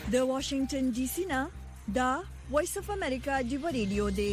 د واشنگټن ډي سي نه دا وایس اف امریکا دی ریډیو دی.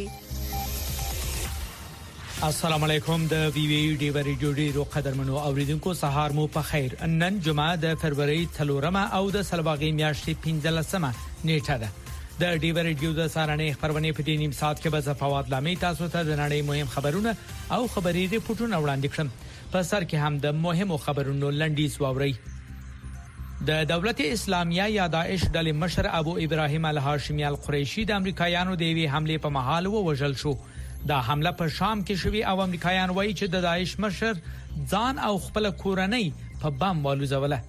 السلام علیکم د وی وی ډی ریډیو ډیرو قدرمنو اوریدونکو سهار مو په خیر. نن جمعه د فروری 3 او د سلواغې میاشتې 15مه نیټه ده. د ډی ریډیو د سارنې خبرونه په دې نیم ساعت کې به زفاوات لامي تاسو ته د نړۍ مهم خبرونه او خبري ریپورتونه وړاندې کړم. په سر کې هم د مهمو خبرونو لنډیز واوري. د دولت اسلامیه یا داعش ډلې مشر ابو ابراهیم الهاشمی القریشی د امریکایانو د وی حمله په محل ووژل شو. دا حمله په شام کې شوې او امریکایان وایي چې د داعش مشر ځان او خپل کورنۍ په بم والوزوله.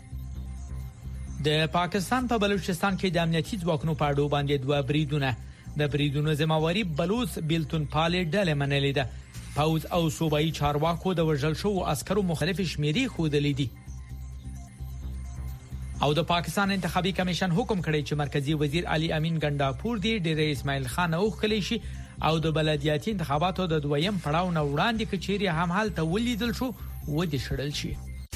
د پاکستان په بلوچستان کې د امنیتي ځواکونو په اړه باندې دوه بریدونه د بریدونو ذمہواری بلوچ بیلتون پالې ډلې منلې ده. پوز او صوبایي چارواکو د وژل شو عسکرو مختلف شمیرې خودلې دي. او د پاکستان انتخابي کمیشن حکم کړی چې مرکزی وزیر علي امین ګنداپور دی ډېر اسماعیل خان اوخلی شي او د بلدیاتي انتخاباتو د دویم پړاو نه وړاندې کچيري هم حال ته ولیدل شو و دي شړل شي.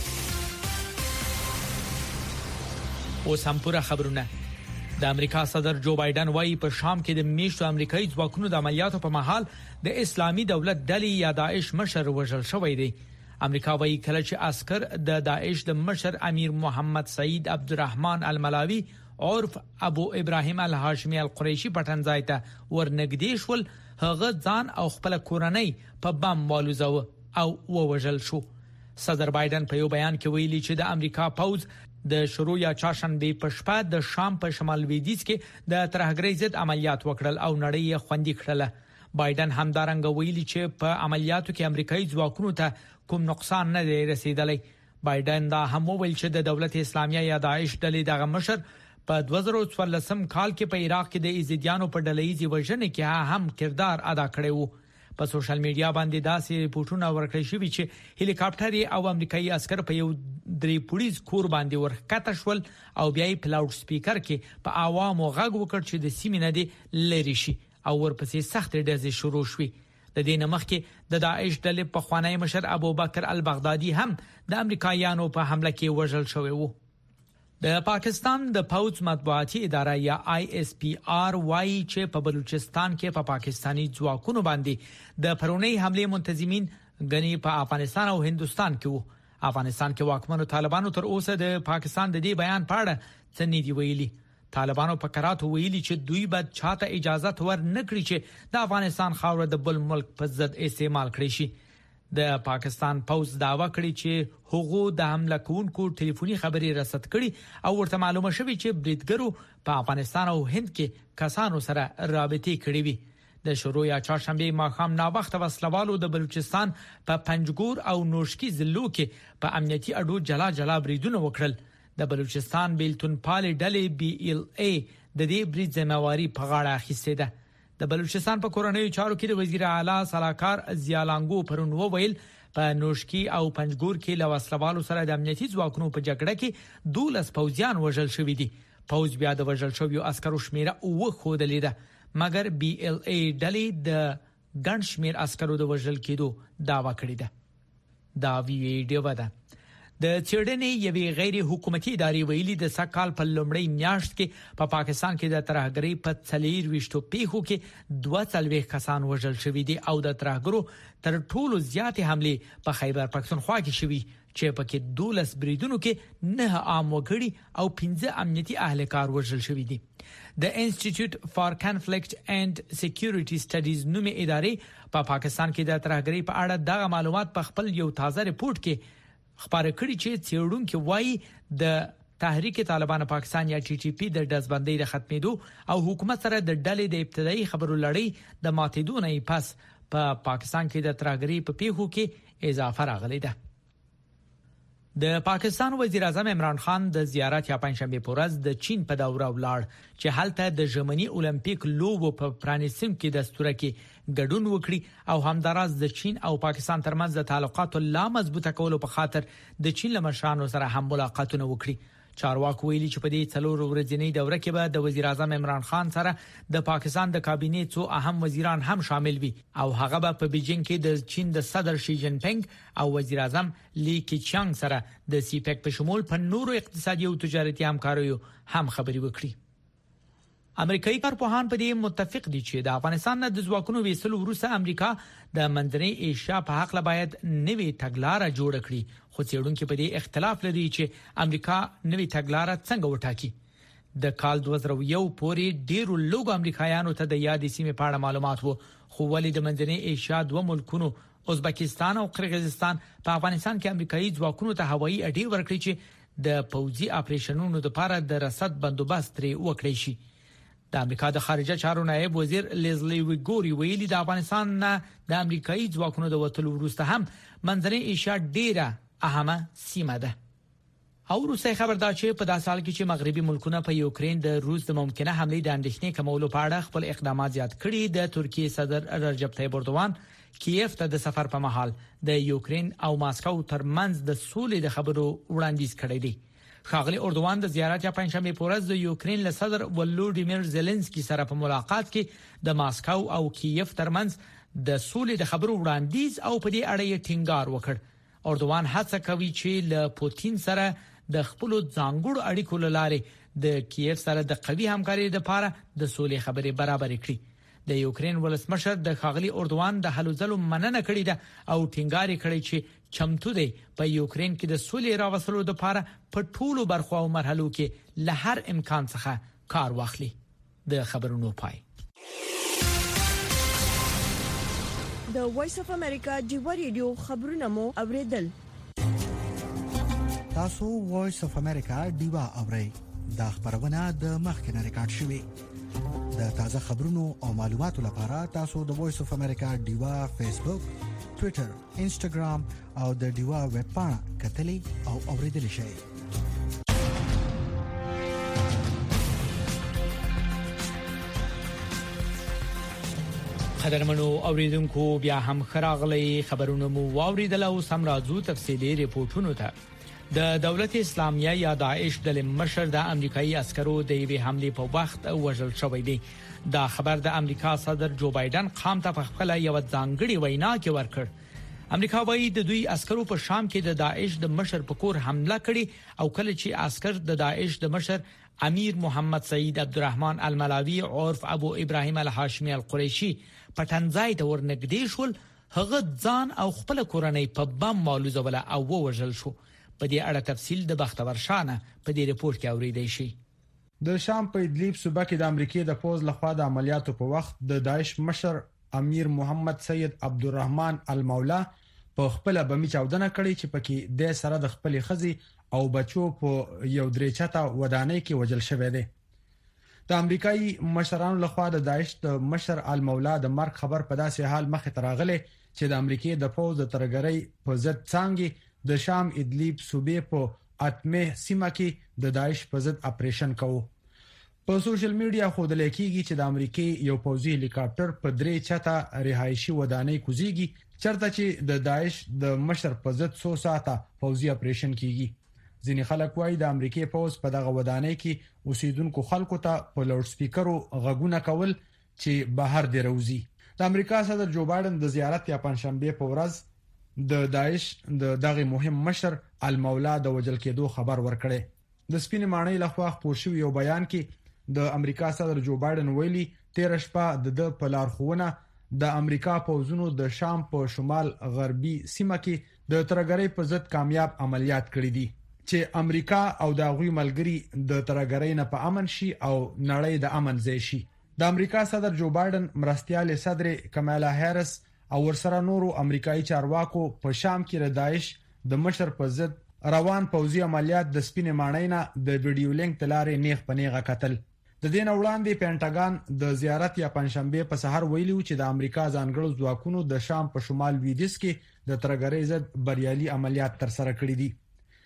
او سمپوره خبرونه. د امریکا صدر جو بایدن وايي په شام کې د میشتو امریکایي ځواکونو د عملیاتو په محل د اسلامي دولت ډلې یا داعش مشر وژل شوی دی. امریکا وايي کله چې عسكر د داعش د مشر امیر محمد سعید عبدالرحمن الملاوی عرف ابو ابراهیم الهاشمی القریشی پټنځای ته ورنګدې شول. هغه ځان او خپل کورنۍ په بم والوزو او ووژل شو. صدر بایدن په یو بیان کې ویلي چې د امریکا پوز د شروع یا چاشنبه په شپه د شام په شمال لویدیځ کې د ترهګرۍ ضد عملیات وکړل او نړۍ یې خوندي کړله. بایدن همدارنګه ویلي چې په عملیاتو کې امریکایي ځواکونو ته کوم نقصان نه دی رسیدلی. بایدن دا هم ویل چې د دولت اسلامیه یا داعش ډلې دغه مشر په 2014 کال کې په عراق کې د ایزیدیانو په ډلهیزي وژنې کې هم کردار ادا کړی وو. په سوشل میډیا باندې داسې ریپورتونه ورکړل شوي چې هلیکاپټر او امریکایي عسكر په یو درې پولیس کور باندې ورخته شول او بیا یې په لاوډ سپیکر کې په عوامو غږ وکړ چې د سیمې نه دی لری شي او ورپسې سخت ډزې شروع شوې. د دې نمخ کې د داعش ډلې په خوانی مشر ابو بکر البغدادي هم د امریکایانو په حمله کې وژل شوی وو. د پاکستان د پوز مطبوعاتي اداره یا ISPR وايي چې په بلوچستان کې په پاکستانی ځواکونو باندې د پرونی حمله منتظمین غني په افغانستان او هندستان کې وو. افغانستان کې واکمنو طالبانو تر اوسه د پاکستان د دې بیان په اړه څه نه دی ویلي. طالبانو په قرات ویلي چې دوی به چاته اجازه ور نه کړي چې د افغانستان خاور د بل ملک په ضد استعمال کړي شي. د پاکستان پوز داوا کړی چې هغه د حمله کوونکو ټلیفوني خبري رسد کړي او ورته معلومه شوی چې بریدګرو په افغانستان او هند کې کسانو سره رابطې کړې وي. د شروع یا چهارشنبه ماښام نا وخت وسلوالو د بلوچستان په پنجګور او نوشکی ضلعو کې په امنیتي اډو جلا بریدونه وکړل. د بلوچستان بیلتون پالې ډلې BLA د دې برید ذمہواری په غاړه اخیسته ده. د بلوچستان په کورنیو چارو کې د وزیر اعلی صلاحکار زیالانګو پرون وویل په نوشکی او پنجګور کې له وسلوالو سره د امنیتي ځواکونو په جګړه کې 12 پوځیان وژل شوي دي. پوځ بیا د وژل شویو عسکرو شمیره او خودلې ده، مګر BLA ډلې د ګڼ شمیر عسکرو د وژل کېدو داوا کړې ده. دا ویډیو ده. د چیرډنې یوې غیر حکومتي ادارې ویلي د سکهال په لومړۍ میاشت کې په پاکستان کې د ترهګرۍ په 24 پیښو کې 42 کسان وژل شوي دي او د ترهګرو تر ټولو زیاتې حملې په خیبر پختونخوا کې شوي چې پکې 12 بریدونو کې 9 عام وګړي او 15 امنیتي اهلکار وژل شوي دي. د انسټیټیوټ فار کنفلیکټ اینڈ سکیورټي سټډیز نومي ادارې په پاکستان کې د ترهګرۍ په اړه دغه معلومات په خپل یو تازه ریپورت کې خبره کړې چې څېړونکو وايي د تحریک طالبان پاکستان یا TTP د دزبندۍ د ختمېدو او حکومت سره د ډلې د ابتدایي خبرو لړۍ د ماتېدو نه پس په پاکستان کې د ترهګرۍ په پیښو کې اضافه راغلی ده. د پاکستان وزیر اعظم عمران خان د زیارت یا پنځشنبه په ورځ د چین په دوره ولاړ چې هلته د ژمنی اولمپیک لوبو په پرانیستم کې د ستوره کې ګډون وکړي او همداراز د چین او پاکستان ترمنځ د تعلقاتو لا مضبوطه کولو په خاطر د چین له مشرانو سره هم ملاقاتونه وکړي. چارواکو ویلي چې په دې 4 ورځې دوره کې به د وزیر اعظم عمران خان سره د پاکستان د کابینې څو اهم وزیران هم شامل وي او هغه به په بیجینګ کې د چین د صدر شي جن پینګ او وزیر اعظم لی کیچانګ سره د سی پیک په شمول په نورو اقتصادي او تجارتي همکاریو هم خبري وکړي امریکایي کارپوهان په دې متفق دي چې د افغانستان د ځواکونو ویسلو وروسته امریکا د منځنۍ ایشیا په حق لا باید نوې تګلارې جوړ کړي خو څېړونکو په دې اختلاف لري چې امریکا نوې تګلارې څنګه وټاکي د کال 2001 پورې ډیرو لوګو امریکایانو ته د یادې سیمې په اړه معلومات وو خو ولې د منځنۍ ایشیا دوه ملکونو ازبکستان او قرغیزستان په افغانستان کې امریکایي ځواکونو ته هوایي اډې ورکړي چې د پوځي اپریشنونو لپاره د رصد بندوبست لري وکړي شي د امریکا د خارجه چارو نائب وزیر لیزلی ویګوري ویلي د افغانستان نه د امریکایي ځواکونو د وټلو وروسته هم منځنۍ ایشیا ډیره اهمه سیمه ده او روسي خبردار چې په داسې حال کې چې مغربي ملکونه په یوکرين د روس د ممکنه حمله د اندېښنې کمولو په اړه خپل اقدامات زیات کړي د ترکیه صدر رجب طيب اردوغان کیف ته د سفر په مهال د یوکرين او ماسکو ترمنځ د سولې د خبرو وړاندیز کړی دی ښاغلي اردوغان د زیارت یا پنځمه پورز د یوکرين له صدر ولودیمیر زيلنسکي سره په ملاقات کې د ماسکو او کیف ترمنځ د سولې د خبرو وړاندیز او په دې اړه یې ټینګار وکړ اردوغان هڅه کوي چې له پوتین سره د خپل ځانګړو اړیکو لاره د کیف سره د قوي همکارۍ لپاره د سولې خبرې برابر کړي د یوکرين ولسمشر د ښاغلي اردوغان د هلو ځلو مننه کړې ده او ټینګار کړی چې چمتو دی په یوکرين کې د سولې راوستلو لپاره په ټولو برخو او مرحلو کې له هر امکان څخه کار واخلي د خبرونو پای د وایس اف امریکا دیو ریډیو خبرونه مو اوریدل تاسو وایس اف امریکا دیوا اورئ دا خبرونه د مخکنه ریکارډ شوې د تازه خبرونو او معلوماتو لپاره تاسو د وایس اف امریکا دیوا فیسبوک ټوئیټر انسټاګرام او د دیوا ویب پاڼه کتلی او اوریدل شئ قدرمنو اوریدونکو بیا هم خراغلی خبرونه مو واوریدل او سم راځو تفصیلی ریپورتونو ته د دولت اسلامیه یا داعش د مشر د امریکایي عسکرو د یوې حمله په وخت وژل شوی دی دا خبر د امریکا صدر جو بایدن قام ته په خپل یو ځانګړي وینا کې ورکړ امریکا وايي د دوی عسکرو په شام کې د داعش د مشر په کور حمله کړې او کله چې عسكر د داعش د مشر امیر محمد سعید عبدالرحمن الملاوی عرف ابو ابراهیم الهاشمی القریشی پټنځای ته ورنږدې شول هغه ځان او خپل کورنۍ په بم مالوزول او وژل شو په دې اړه تفصیل د بختور شانه په دې ریپورت کې اوریدئ شي د شام په ادلیب صوبه کې د امریکای د فوز لخوا د عملیاتو په وخت د داعش مشر امیر محمد سید عبدالرحمن المولا په خپل بمی چاودنه کړې چې پکې د سره د خپل خزي او بچو په یو درې چاته ودانۍ کې وجل شوې ده د امریکایي مشرانو لخوا د داعش د مشر المولا د مرګ خبر په داسې حال مخ ته راغلی چې د امریکای د فوز د ترګرۍ په ضد څنګه د شام ادلیب صوبې په اتمه سیمه کې د داعش په ضد اپریشن کوو په سوشل میډیا خو د لیکيږي چې د امریکای یو پوځي هلیکاپټر په درې چاته رهایشي ودانۍ کوزيږي چرته چې د داعش د مشر په ضد 100 ساعته پوځي اپریشن کیږي ځینې خلک وایي د امریکای پوځ په دغه ودانۍ کې اوسیدونکو خلکو ته په لاوډ سپیکرو غږونه کول چې بهر دی روزي د امریکا صدر جو بایدن د زیارت یا پنځشنبه په ورځ د داعش د دغه مهم مشر المولا د وجل کېدو خبر ورکړي د سپینې ماڼۍ لخوا خپور شوی یو بیان کې د امریکا صدر جو بایدن ویلي 13 شپه د په لارښوونه د امریکا پوځونو د شام په شمال غربي سیمه کې د ترګرۍ په ضد کامیاب عملیات کړي دي چې امریکا او د غوي ملګری د ترګرۍ نه په امن شي او نړۍ د امن ځای شي د امریکا صدر جو بایدن مرستيال صدر کمالا هریس او ورسره نورو امریکایي چارواکو په شام کې د داعش د مشر په ضد روان پوځي عملیات د سپینې ماڼۍ نه د ویډیو لینک تلارې نیغ پنیغه قتل د دین وړاندې پینټاګان د زیارت یا پنځشنبه په سحر ویلو چې د امریکا ځانګړو ځواکونو د شام په شمال لویدیځ کې د ترګرۍ ضد بریالي عملیات تر سره کړي دي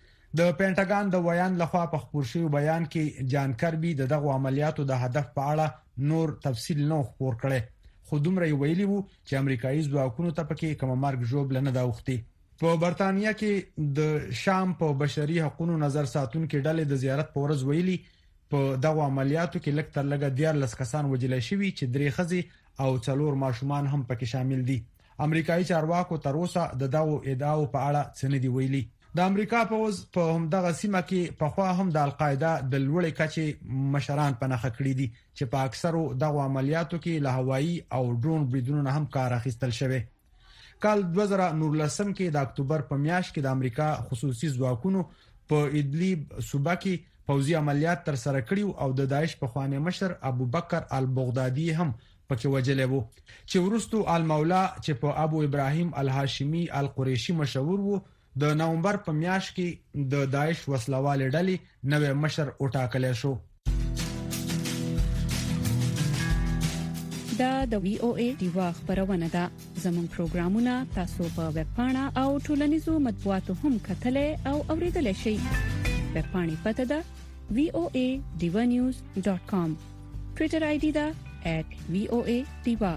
د پینټاګان د ویان لخوا په خبر شوی بیان کې جان کربي دغه عملیاتو د هدف په اړه نور تفصیل نه خبر کړي خو دومره ویلي وو چې امریکایي ځواکونو ته پکې کوم مرګ جوړ لنه دا وختي په برتانیا کې د شام په بشري حقوقو نظر ساتونکو ډلې د زیارت په ورځ ویلي په دغه عملیاتو کې لږ تر لږه 14 کسان وژل شوي چې 3 ښځې او 4 ماشومان هم پکې شامل دي. امریکایي چارواکو تر اوسه د دغه ادعاو په اړه څه نه دی ویلي. د امریکا پوز په همدغه سیمه کې په خوا هم د القاعده د لوړې کچې مشران پناه کړی دي چې په اکثرو دغه عملیاتو کې له هوایي او ډرون بریدونو هم کار اخیستل شوی. کال 2019 کې د اکتوبر په میاشت کې د امریکا خصوصي ځواکونو په ادلیب صوبه کې پوځي عملیات تر سره کړیو او د داعش په خوانه مشر ابو بکر البغدادي هم پکې وجلې وو چې ورستو المولا چې په ابو ابراهیم الهاشمی القریشی مشهور وو د نومبر په میاشت کې د داعش وسلوال ډلې نوې مشر وټاکل شو. دا د وی او ای دیوا خبرونه ده. زموږ پروګرامونه تاسو په ویب پاڼه او ټولنیزو مطبوعاتو هم کتلې او اوریدلای شئ. ویب پاڼې پته ده voanews.com. ټوئیټر آی ډي ده @voadiva.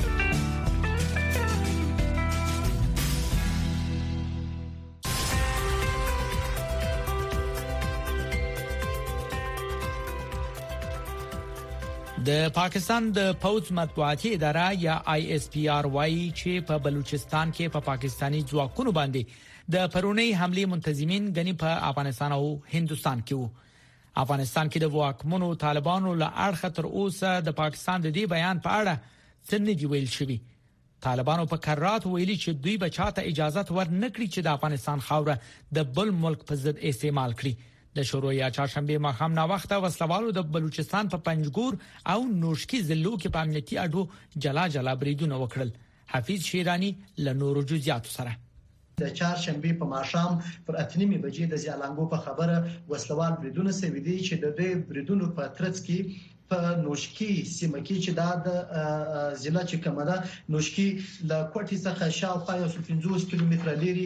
د پاکستان د پوز مطبوعاتي اداره یا ISPR وايي چې په بلوچستان کې په پاکستانی ځواکونو باندې د پرونی حمله منتظمین غني په افغانستان او هندستان کې وو. افغانستان کې د واکمنو طالبانو له اړخ تر اوسه د پاکستان د دې بیان په اړه څه نه دی ویل شوی. طالبانو په قرارات ویلي چې دوی به چاته اجازه ورنکړي چې د افغانستان خاوره د بل ملک په ضد استعمال کړي. د شروع یا چهارشنبه ماښام نا وخته وسلوالو د بلوچستان په پنجګور او نوشکی ضلعو کې په امنیتي اډو جلا بریدونه وکړل. حفیظ شیرانی له نورو جزئیاتو سره. د چهارشنبه په ماښام پر 8:30 بجې د زیالانګو په خبره وسلوال بریدونه سوي دي چې د دې بریدونو په ترڅ کې په نوشکی سیمه کې چې د ضلع چې کومه ده نوشکی له کوټي څخه شاوخوا 150 کیلومتره لري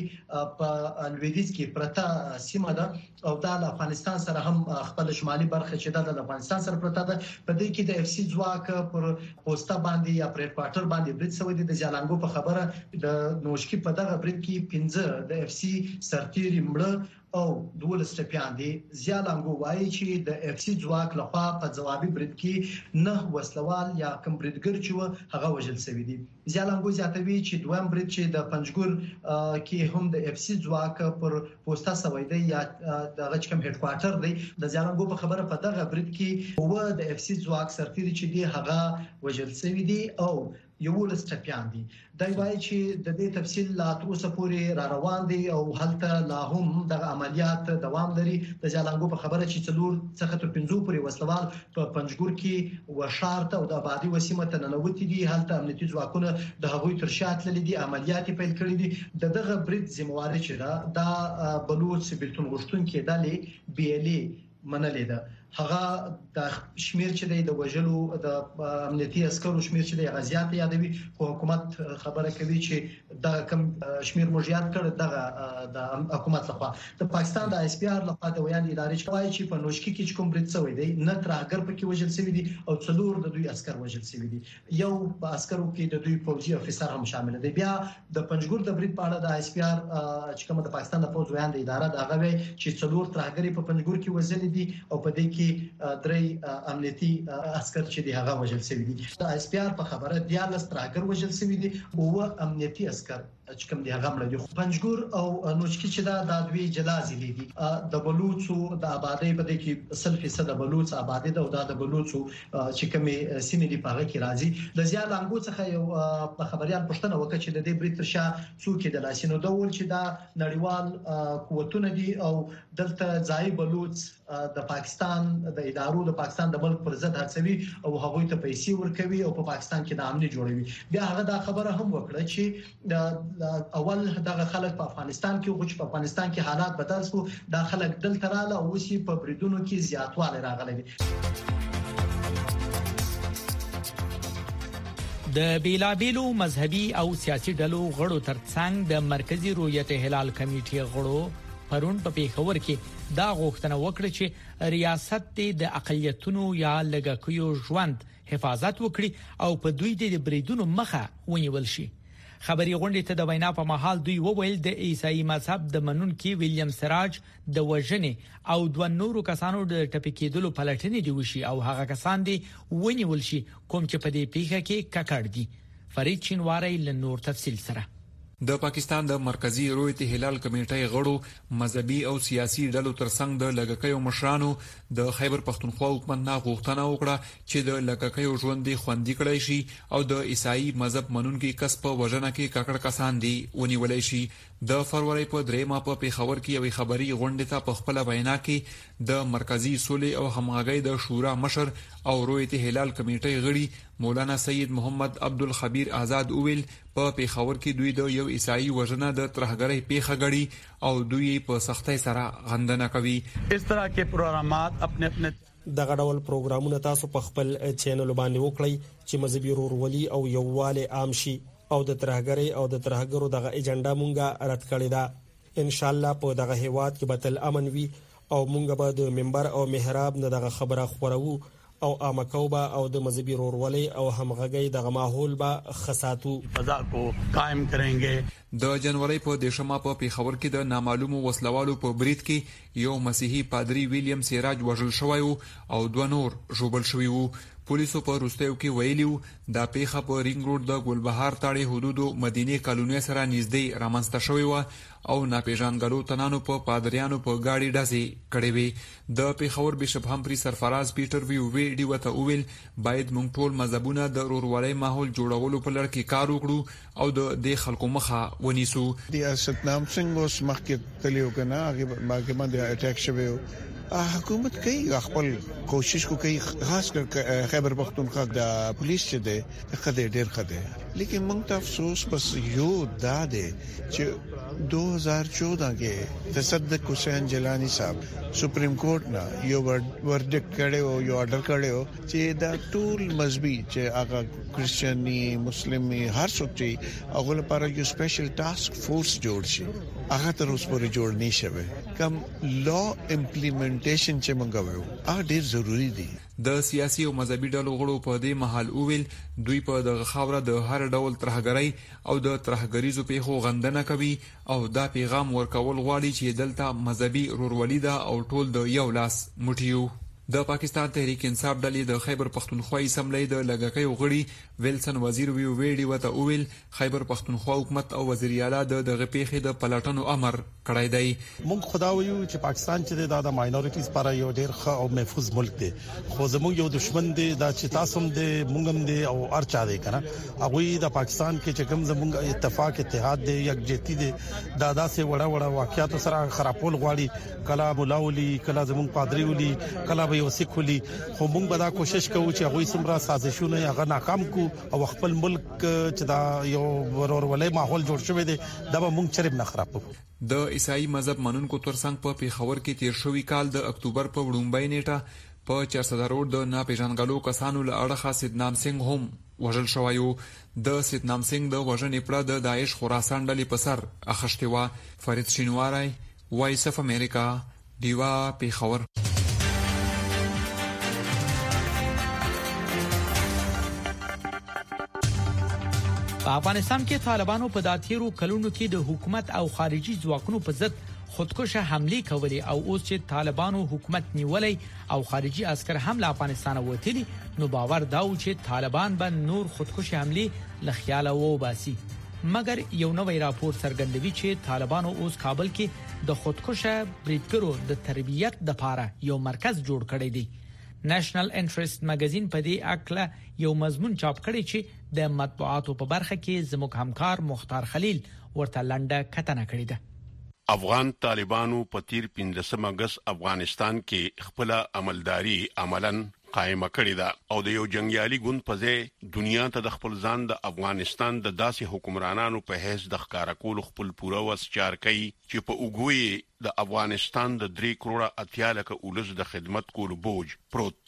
په لویدیځ کې پرته سیمه ده او د افغانستان سره هم خپل شمالي برخه چې د افغانستان سره پرته ده. په دې کې د اف سي ځواک پر پوسټا باندې یا پر کوارټر باندې برید شوی دی. د زیالانګو په خبره د نوشکی په دغه برید کې 15 د اف سي سرتیري مړه او 12 ټپيان دي. زیالانګو وایي چې د اف سي ځواک لخوا په ځوابي برید کې نه وسلوال یا کوم بریدګر چې هغه وژل شوی دي. زیالانګو زیاتوي چې دویم برید چې د پنجګور کې هم د اف سي ځواک پر پوسټا شوی دی یا د غچکم هډ کوارټر دی. د زیالانګو په خبره په دغه برید کې و د اف سي ځواک سرتیري چې دی هغه وژل شوی دي او 11 ټپيان دي. دا وایي چې د دې تفصیل لا تر اوسه پورې را روان دي او هلته لا هم د عملیات دوام لري. د زیالانګو په خبره چې څلور څخه تر 15 پورې وسلوال په پنجګور کې وشارت او د آبادی وسیمه ته ننوتي دي. هلته امنیتي ځواکونه د هغوی تر شات لري دي عملیات پیل کړي دي. دغه برید ذمہواری چې دا بلوچ بیلتون غشتونکو ډلې بیلي منلې ده. هغه د شمیر چې د وژلو د امنیتي عسکرو شمیر چې د غزيات یادوي خو حکومت خبره کوي چې د کم شمیر موجیات کړ د حکومت لخوا. د پاکستان د اس پی آر لخوا د ویان ادارې چوي چې په نوشکی کې کوم برید شوی دی نه ترهګر پکې وژل شوی دي او څلور د دوی عسكر وژل شوی دي. یو په عسکرو کې د دوی فوجي افسر هم شامل دي. بیا د پنجګور د برید په اړه د اس پی آر چې کوم د پاکستان د فوج ویان د اداره د هغه چې څلور ترهګری په پنجګور کې وژل دي او په دې کې درې امنیتي عسكر چې دی هغه وژل شوی دي. د اس پی آر په خبره 14 ترهګر وژل شوی دي او امنیتي عسكر چې کوم دی هغه مړ دي. پنجګور او نوشکی چې دا د دوی جلا ضلع دي. د بلوچو د آبادی په دې کې 100% د بلوچ آبادی ده او د بلوچو چې کومه سیمې دی په هغه کې راځي. د زیالانګو څخه یو خبريال پښتنه وکړه چې د دې برید تر شا څوک د لاسینو ډول چې دا نړیوال قوتونه دي او دلته ځای بلوچ د پاکستان د ادارو د پاکستان د ملک پر ضد هڅوي او هغوی ته پیسې ورکوي او په پاکستان کې د امنیت جوړوي. بیا هغه دا خبره هم وکړه چې اول دغه خلک په افغانستان کې او چې په افغانستان کې حالات بدل شو دا خلک دلته رااله او اوس په بریدونو کې زیاتوالی راغلی دی. د بیلابیلو مذهبي او سیاسي ډلو غړو ترڅنګ د مرکزی رویت هلال کمیټې غړو پرون په پیښور کې دا غوښتنه وکړه چې ریاست د اقلیتونو یا لږکیو ژوند حفاظت وکړي او په دوی د بریدونو مخه ونیول شي. خبري غونډې ته د وینا په محل دوی وویل د عیسائی مذهب د منونکي ویلیام سراج د وژنې او دوه نورو کسانو د ټپي کېدلو پلټنې دی وشي او هغه کسان دي ونیول شي کوم چې په دې پیښه کې ککړ دي. فرید چینواری له نور تفصیل سره. د پاکستان د مرکزی رویت هلال کمیټې غړو مذهبي او سیاسي ډلو ترڅنګ د لګکیو مشرانو د خیبر پښتونخوا حکومت نه غوښتنه وکړه چې د لګکیو ژوند خوندي کړي شي او د عیسائی مذهب منونکي کس په وژنه کې ککړ کسان دي ونیولای شي. د فروری په 3 په پیښور کې یوې خبري غونډې ته په خپل وینا کې د مرکزی صلح او همغږي د شورا مشر او رویت هلال کمیټې غړي مولانا سید محمد عبدالخبیر آزاد اویل په پیښور کې دوی د یو عیسائی وژنه د ترهګرۍ پیښه غړي او دوی په سختۍ سره غندنه کوي. اس طرح کې پروګرامات خپل دغه ډول پروګرامونه تاسو په خپل چینل باندې وکړئ چې مذهبي ورورولي او یووالی عام شي او د ترهګرۍ او د ترهګرو دغه ایجنډا مونږه رد کړی دا. ان شاء الله په دغه هیواد کې به تل امن وي او مونږ به د منبر او محراب نه دغه خبره خورو او امکوبه او د مذهبي ورورولي او همغږي دغه ماحول به خساتو فضا کو قائم کړي. د جنوري په 10 په پیښور کې د نامعلومو وسلوالو په برید کې یو مسیحي پادری ویلیام سراج وژل شوی او دوه نور ژوبل شوی وو. پولیسو په روستیو کې ویلیو دا پیښه په رینګ روډ د ګلبهار تاړي حدودو مدینه کالونی سره نږدې رامنځته شوی و او ناپېژانګلو تنانو په پادریانو په گاډي ډزې کړې وې. د پیښور بشپ همپري سرفراز پیټر وی وته اویل باید موږ ټول مذهبونه د رورولۍ ماحول جوړولو په لړ کې کار وکړو او د دې خلکو مخه ونیسو. د ستنام سنگ اوس مخکې تلیو کنه هغه باندې اٹیک شوی حکومت کوي خپل کوشش کوي خاص کر خیبر پختونخوا د پولیس چې ده خدای ډیر خدای لیکن موږ ته افسوس بس یو داده چې 2014 کې تصدق حسین جیلانی صاحب سپریم کورټ نه یو ورډکټ کړو یو آرډر کړو چې دا ټول مذهبي چې هغه کرسچنی مسلمي هر څوک چې هغه لپاره یو سپیشل ټاسک فورس جوړ شي هغه تر اوسه پورې جوړ نه شوی کوم لا امپلیمنټیشن چې موږ وایو هغه ډیر ضروری دی. د سیاسي او مذهبي ډلو غړو په دې محل اویل دوی په دغه خاوره د هر ډول ترهګرۍ او د ترهګریزو پیښو غندنه کوي او دا پیغام ورکول غواړي چې دلته مذهبي رورولي ده او ټول د یو لاس مټیو. د پاکستان تحریک انصاف ډلې د خیبر پښتونخوا اسمبلی د لګکیو غړي ویلسن وزیر ویډي وته اویل خیبر پښتونخوا حکومت او وزیر اعلی د غپېخې د پلاتونو امر کړی دی. موږ خدایو چې پاکستان چې د ماینورټیز لپاره یو ډیر ښه او محفوظ ملک دی خو زموږ یو دشمن دی دا چې تاسو هم دی موږ هم دی او ارچا دی کنه هغه د پاکستان کې چې کوم زموږ اتفاق اتحاد دی یکجهتی دی دا داسې وړه واقعیت سره خرابول غواړي کلا مولاولي کلا زموږ پادری ولي کلا یو سیکولي خو موږ به دا کوشش کوو چې هغه سمرا سازشونه هغه ناکام کو او خپل ملک چې دا یو ورورولۍ ماحول جوړ شوی دی دا به موږ چرېب نه خرابو. د عیسائی مذهب منونکو ترڅنګ په پیښور کې تیر شوی کال د اکتوبر په وړاندې نیټه په 400 روډ د ناپېژانګلو کسانو له اړخه سیدنام سنگ هم وژل شوی. د سیدنام سنگ د وژنې پړه د داعش خراسان ډلې په سر اخښتې و. فرید شینواری وایس اف امریکا دیوا پیښور. په افغانستان کې طالبانو په داتیرو کلونو کې د حکومت او خارجي ځواکونو په ضد خودکشه حمله کولې او اوس چې طالبانو حکومت نیولې او خارجي عسكر هم له افغانستان وتلي نو باور دا و چې طالبان به نور خودکشه حمله لخياله وباسي. مګر یو نوې راپور څرګندوي چې طالبانو اوس کابل کې د خودکشه بریدګرو د تربیت لپاره یو مرکز جوړ کړی دی. نېشنل انټرست مګزین په دې اړه یو مضمون چاپ کړی چې د مطبوعاتو په برخه کې زموږ همکار مختار خلیل ورته لنډه کتنه کړې ده. افغان طالبانو په تیر 15 اگست افغانستان کې خپل عملداري عملاً قائمه کړې ده او د یو جنگیالي ګوند په ځای دنیا ته د خپل ځان د افغانستان د داسې حکمرانانو په حیث د ښکارا کول خپل پوره وس چار کوي چې په اوګوي د افغانستان د 3 کروڑه اتیا لکه اولز د خدمت کولو بوج پروت دی.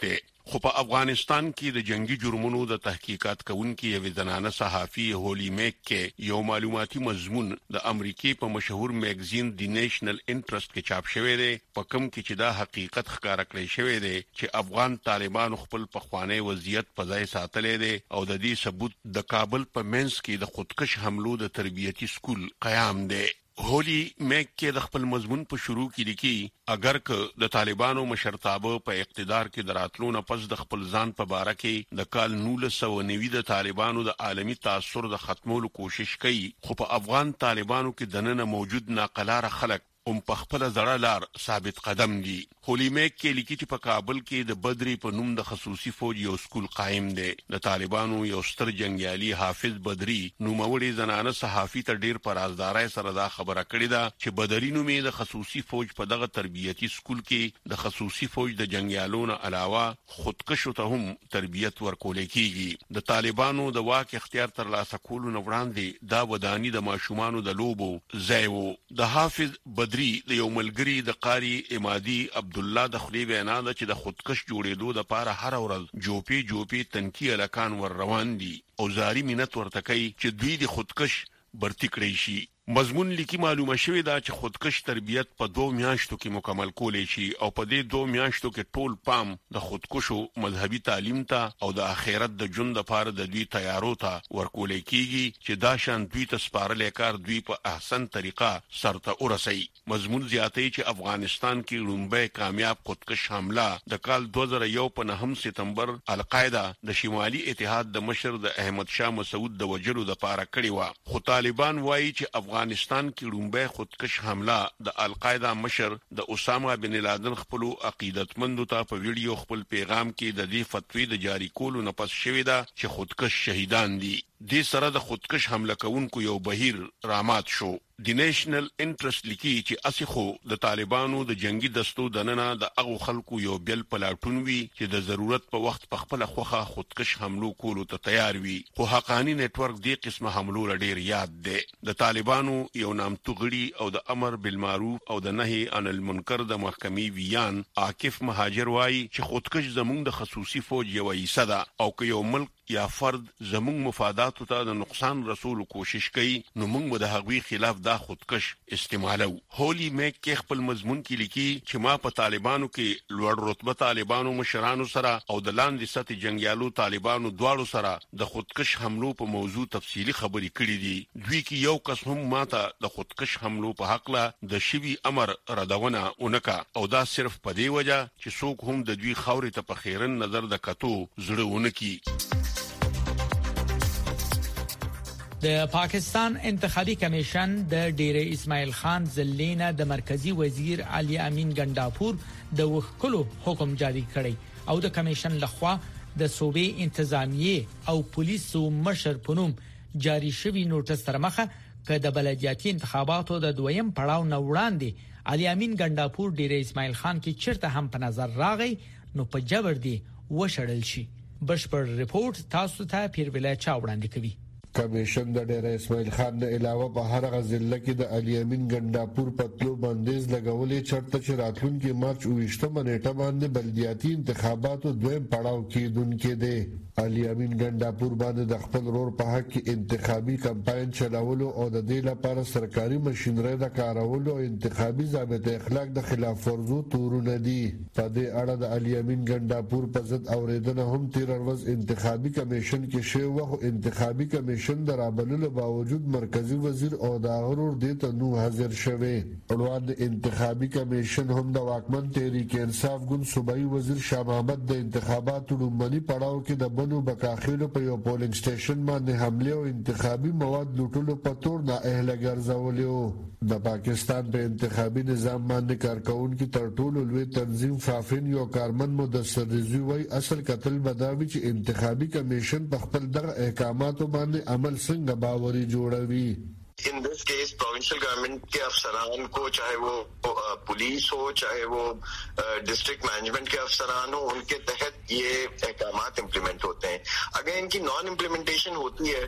خو په افغانستان کې د جنگي جرمونو د تحقیقات کوونکي یو زنانه صحافي هولي میک کې یو معلوماتي مضمون د امریکای په مشهور میگزین دی نیشنل انټرست کې چاپ شوی دی په کوم کې چې دا حقیقت ښکارا کړی شوی دی چې افغان طالبان خپل پخوانی وضعیت په ځای ساتلې دي او د دې ثبوت د کابل په منځ کې د خودکش حملو د تربیتي سکول قیام دی. هولي میک کې د خپل مضمون په شروع کې لیکي اگر که د طالبانو مشرتابه په اقتدار کې دراتلو نه پس د خپل ځان په باره کې د کال 1990 د طالبانو د عالمي تاثر د ختمولو کوشش کوي خو په افغان طالبانو کې دننه موجود ناقلاره خلک په خپل زړه لار ثابت قدم دي. هولي میک کې لیکي چې په کابل کې د بدري په نوم د خصوصي فوج یو سکول قائم دی. د طالبانو یو ستر جنگیالي حافظ بدري نوموړي زنانه صحافي ته ډیر پرازدارۍ سره دا خبره کړې ده چې بدري نومي د خصوصي فوج په دغه تربیتي سکول کې د خصوصي فوج د جنگیالونو علاوه خودکشو ته هم تربیت ورکول کیږي. د طالبانو د واک اختیار تر لاسه کولو نه وړاندې دا ودانی د ماشومانو د لوبو ځای و. د حافظ بدري د یو ملګری د قاری امادي عبد الله د خلی وینا ده چې د خودکش جوړېدو د پاره هر ورځ جوپی تنکی الکان ور روان دي او زاری مینت ورته کوي چې دوی د خودکش برتی کړی شي. مضمون لیکي معلومه شوې ده چې خودکش تربیت په 2 میاشتو کې مکمل کولای شي او په دې 2 میاشتو کې ټول پام د خودکشو مذهبي تعلیم ته او د آخرت د ژوند لپاره د دوی تیارو ته ورکول کیږي چې دا شان دوی ته سپارلې کار دوی په احسن طریقه سرته ورسي. مضمون زیاتوي چې افغانستان کې لومبه کامیاب خودکش حمله د کال 2001 په 9 سپتمبر القاعده د شمالي اتحاد د مشر د احمد شاه مسعود د وجلو د لپاره کړی و. خو طالبان وایي چې افغانستان کې لومبه خودکش حمله د القاعده مشر د اسامه بن لادن خپل عقیدتمندو ته په ویډیو خپل پیغام کې د دې فتوی د جاری کولو نه پس شوې ده چې خودکش شهیدان دي. د سره د خودکش حمله کوونکو یو بهیر رامات شو. دی نیشنل انټرست لیکي چې اسخو د طالبانو د جنگي دستو دننه د اغو خلکو یو بل پلاټون وی چې د ضرورت په وخت په خپل خوخه خودکش حملو کولو ته تیار وي. خو حقانی نت ورک دی قسمه حملو لډیر یاد دی. د طالبانو یو نامتو غړي او د امر بالمعروف او د نهي عن المنکر د محکمې ویان عاکف مهاجر وای چې خودکش زموږ د خصوصي فوج یو حصہ ده او که یو ملک یا فرد زموږ مفادات ته د نقصان رسول کوشش کوي نو موږ د هغوی خلاف دا خودکش استعمالو. هولي میک کې خپل مضمون کې لیکي چې ما په طالبانو کې لوړ رتبه طالبانو مشرانو سره او د لاندې سطح جنگیالو طالبانو دواړو سره د خودکش حملو په موضوع تفصیلی خبرې کړې دي. دوی کې یو کس هم ماته د خودکش حملو په حق له د شوی امر ردونه اونکا او دا صرف په دی وجه چې څوک هم د دوی خاورې ته په خیرن نظر د کتو زړه ونکي. د پاکستان انتخابي کمیشن د ډیره اسماعیل خان زلینه د مرکزی وزیر علي امین ګنداپور د وکولو حکم جاری کړی او د کمیشن لخوا د صوبې انتظامیه او پولیسو مشر پونم جاری شوی نوټس تر مخه ک د بلدیاتي انتخاباتو د دویم پړاو نه وړاندې علي امین ګنداپور ډیره اسماعیل خان کې چیرته هم په نظر راغی نو په جبر دی وشړل شي. بشپړ ریپورت تاسو ته پیرولای چا وړاندې کوي. کمیشن د ډیره اسماعیل خان نه علاوه په هر غزله کې د علي امین ګنداپور پتلو بندیز لګولې چرته چې راتلونکي مارچ 28 نیټه باندې بلدیاتي انتخاباتو دویم پړاو کېدونکې دی. علي امین ګنداپور باندې د خپل رور په حق کې انتخابي کمپاین چلاولو او د دې لپاره سرکاري ماشينري د کارولو او انتخابي ضابطه اخلاق د خلاف ورزو تورونه دي. په دې اړه د علي امین ګنداپور په ضد اوریدنه هم تیر ورځ انتخابي کمیشن کې شوی و. انتخابي کمیشن د رابللو باوجود مرکزی وزیر او د غرور د تنو حاضر شوه. اړوند د انتخابي کمیشن هم د واکمن تحریک انصاف ګوند صوبایي وزیر شاه محمد د انتخاباتو لومړني پړاو کې د بنو بکاخیلو په یو پولینګ سټیشن باندې حمله او انتخابي مواد لوټلو په تور نه اهل ګرځولیو. د پاکستان په انتخابي نظام باندې کارکونکو تر ټولو لوی تنظیم فافین یو کارمن مدثر رضوی وای اصل قتل بداوی چې انتخابي کمیشن په خپل دغه احکاماتو باندې عمل څنګه باوري جوړوي. In this case, provincial government के अफसरान को चाहे वो पुलिस हो चाहे वो डिस्ट्रिक्ट मैनेजमेंट के अफसरान हो उनके तहत ये अहकामात इम्प्लीमेंट होते हैं. अगर इनकी नॉन इम्प्लीमेंटेशन होती है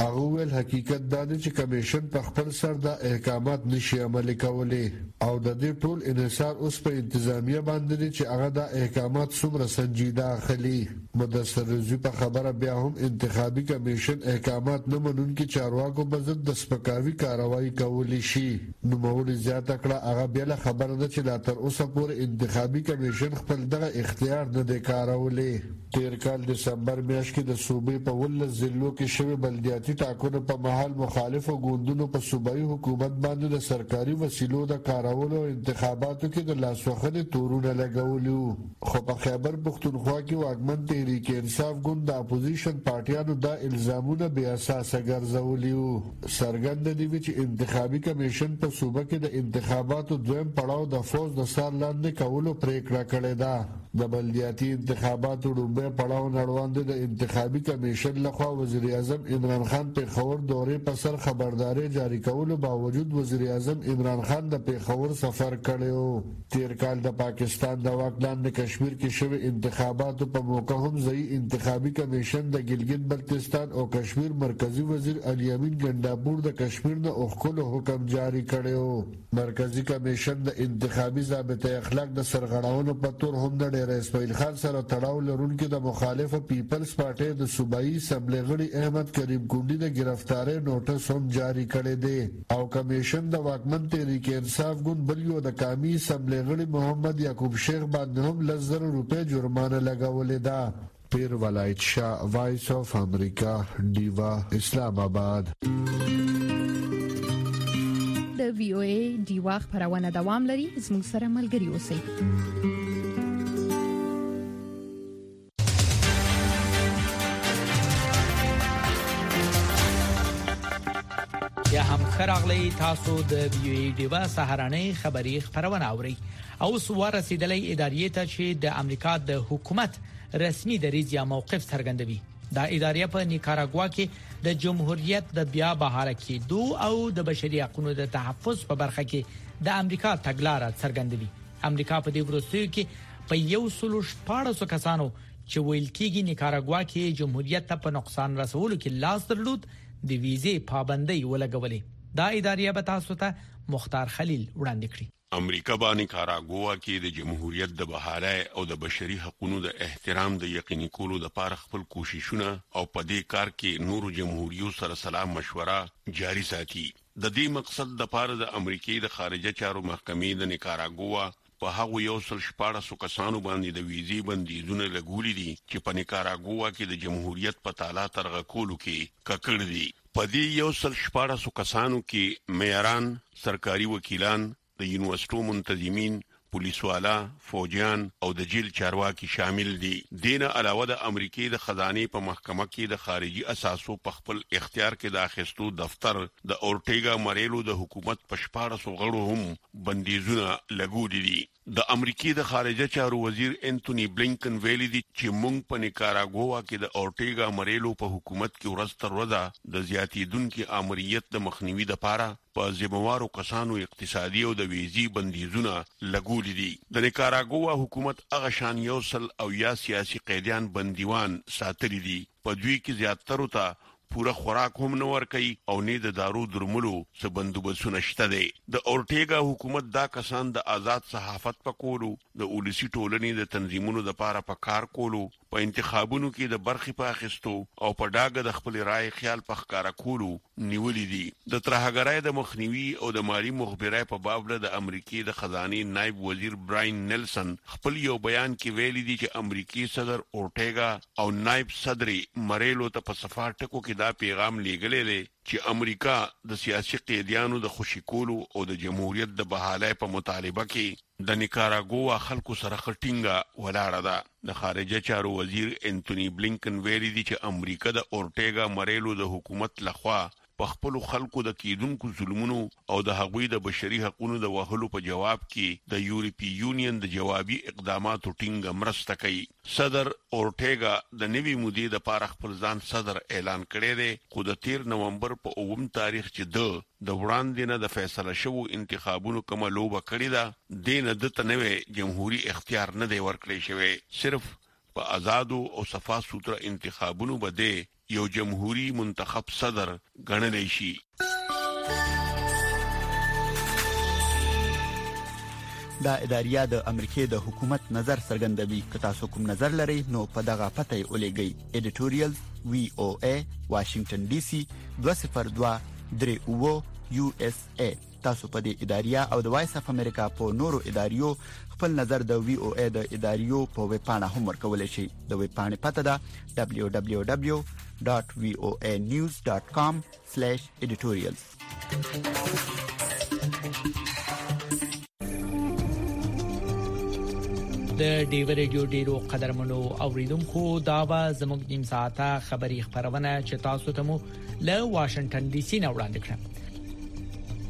هغه ول حقیقت دا دی چې کمیشن په خپل سر د احکامات نشي عملي کولای او د دې ټول انحصار اوس په انتظامیه باندې دی چې هغه د احکامات څومره سنجیده اخلي. مدثر رضوی په خبره بیا هم انتخابي کمیشن احکامات نه منونکي چارواکو په ضد د سپکاوي کاروایی کولی شي. نوموړي زیاته کړه هغه بیا خبره ده چې لا تر اوسه پورې انتخابي کمیشن خپل دغه اختیار نه دی کارولی. تیر کال دسمبر میاشت کې د صوبې په ولس ضلعو کې شوی بلدیاتي ټاکنو په محل مخالفو ګوندونو په صوبایي حکومت باندې د سرکاري وسیلو د کارولو انتخاباتو کې د لاسوهنې تورونه لګولي وو. خو په خیبر پښتونخوا کې واکمن تحریک انصاف ګوند د اپوزیشن پارټیانو دا الزامونه بې اساسه ګرځولي وو. څرګنده دی چې انتخابي کمیشن په صوبه کې د انتخاباتو دویم پړاو د فوج د سر لاندې کولو پریکړه کړې ده. د بلدیاتي انتخاباتو لومړی پړاو نړوند د انتخابي کمیشن لخوا وزیر اعظم عمران خان پیښور دورې په سر خبرداري جاری کولو باوجود وزیر اعظم عمران خان د پیښور سفر کړی. تیر کال د پاکستان د واکدان د کشمیر کې شوی انتخاباتو په موقع هم ځای انتخابي کمیشن د ګلګت بلتستان او کشمیر مرکزی وزیر علي امین ګنداپور د کشمیر د اوخکلو حکم جاری کړی. مرکزی کمیشن د انتخابي ضابطه اخلاق د سرغړاونو په تور هم د اسماعیل خان سره تړاو لرونکي د مخالفه پیپلز پارټي د صوبایي اسمبلی غړي احمد کریم کونډي د گرفتاری نوټس هم جاری کړی دی او کمیشن د واکمن تحریک انصاف ګوند بل یو د قومي اسمبلی غړي محمد یعقوب شیخ باندې هم 1,000 روپۍ جرمانه لګولې ده. پیر ولایت شاه، وایس اف امریکا، ډیوا، اسلام آباد. د وی او ای ډیوا خبرونه دوام لري. زموږ سره ملګري اوسئ. یا هم خراغلی تاسو د وی ای ډیوا سهارنۍ خبری خبرونه اوري او سوار رسیدلې ادارې ته چې د امریکا د حکومت رسمي دریځ یا موقف څرګندوي. دا ادارې په نیکاراګوا کې د جمهوریت د بیا بحاله کېدو او د بشري حقوقو د تحفظ په برخه کې د امریکا تګلارې څرګندوي. امریکا په دې وروستیو کې په 114 کسانو چې ویل کېږي نیکاراګوا کې جمهوریت ته په نقصان رسولو کې لاس درلود د ویزې پابندۍ ولګولې. دا ادارې به تاسو ته مختار خلیل وړاندې کړي. امریکا باندې نیکاراګوا کې د جمهوریت د بحاله او د بشري حقوقو د احترام د یقیني کولو لپاره خپل کوششونه او په دې کار کې نورو جمهوریتو سره سلام مشوره جاری ساتي. د دې مقصد د لپاره د امریکای د خارجه چارو محکمې د نیکاراګوا په هغه 114 کسانو باندې د ویزې بندیزونه لګولې دي چې په نیکاراګوا کې د جمهوریت په تالا ترغه کولو کې ککړ دي. په دې 114 کسانو کې معیاران، سرکاري وکیلان، د یونیورسيټو منتظمین، پولیسوالا، فوجیان او د جیل چارواکي شامل دي. دینه علاوه د امریکای د خزانه په محکمه کې د خارجي اساسو په خپل اختیار کې د اخیستو دفتر د اورټیګا مریلو د حکومت په 14 غړو هم بندیزونه لګولې دي. د امریکای د خارجه چارو وزیر انټونی بلینکن ویلي دي چې موږ په نیکاراګوا کې د اورټیګا مریلو په حکومت کې ورځ تر ورځې د زیاتیدونکو امریت د مخنیوي لپاره په ذمہوارو کسانو اقتصادي او د ویزې بندیزونه لګولې دي. د نیکاراګوا حکومت هغه شان یو سل او یا سیاسي قیدیان بندیوان ساتلي دي. په دوی کې زیاتره ته پورا خوراک هم نه ورکي او نه د دارو درملو څه بندوبستونه شته دي. د اورټیګا حکومت دا کسان د آزاد صحافت په کولو، د اولسي ټولنې د تنظیمونو لپاره په کار کولو، په انتخابونو کې د برخې په اخیستو او په ډاګه د خپل رائے خیال په ښکارا کولو نیولې دي. د ترهګرۍ د مخنیوي او د مالی مخبرۍ په باب د امریکای د خزانه نائب وزیر براین نیلسن خپل یو بیان کې ویلي دي چې امریکای صدر اورټیګا او نائب صدر مریلو ته په صفار ټکو کې دا پیغام لیږلی دی چې امریکا د سیاسي قیدیانو د خوشی کولو او د جمهوریت د بحاله په مطالبه کې د نیکاراګوا خلکو سره خټینګه ولاړه ده. د خارجه چارو وزیر انټونی بلینکن ویلي دي چې امریکا د اورټیګا مریلو د حکومت لخوا په خپل خلکو د کیدونکو ظلمونو او د هغوی د بشري حقوقو د وهلو په جواب کې د یورپی یونین د جوابي اقداماتو ټینګه مرسته کوي. صدر اورټیګا د نوي مودې د لپاره خپل ځان صدر اعلان کړی دی، خو د 13 نومبر په 9 تاریخ چې د وړاندې نه د فیصله شوو انتخابونو کومه لوبه کړې ده، دینه د تنوي جمهوریت اختیار نه دی ورکړی شوی. صرف په آزادو او صفا سوتره انتخابونو باندې یو جمهوریت منتخب صدر ګڼل شي. دا اداریه د امریکای د حکومت نظر څرګندوي. که تاسو کوم نظر لرئ نو په دغه پته یې ولېږئ. editorials VOA Washington DC 20238 USA. تاسو په دې اداریه او د وایس اف امریکا په نورو اداریو خپل نظر د VOA د اداریو په ویب پاڼه هم ورکولای شئ. د ویب پاڼې پته ده www.voanews.com/editorials. د ډیو ریډیو ډیرو قدرمنو اوریدونکو دا به زموږ نیم ساعته خبری خبرونه چې تاسو ته مو له واشنگټن ډي سي نه وړاندې کړم.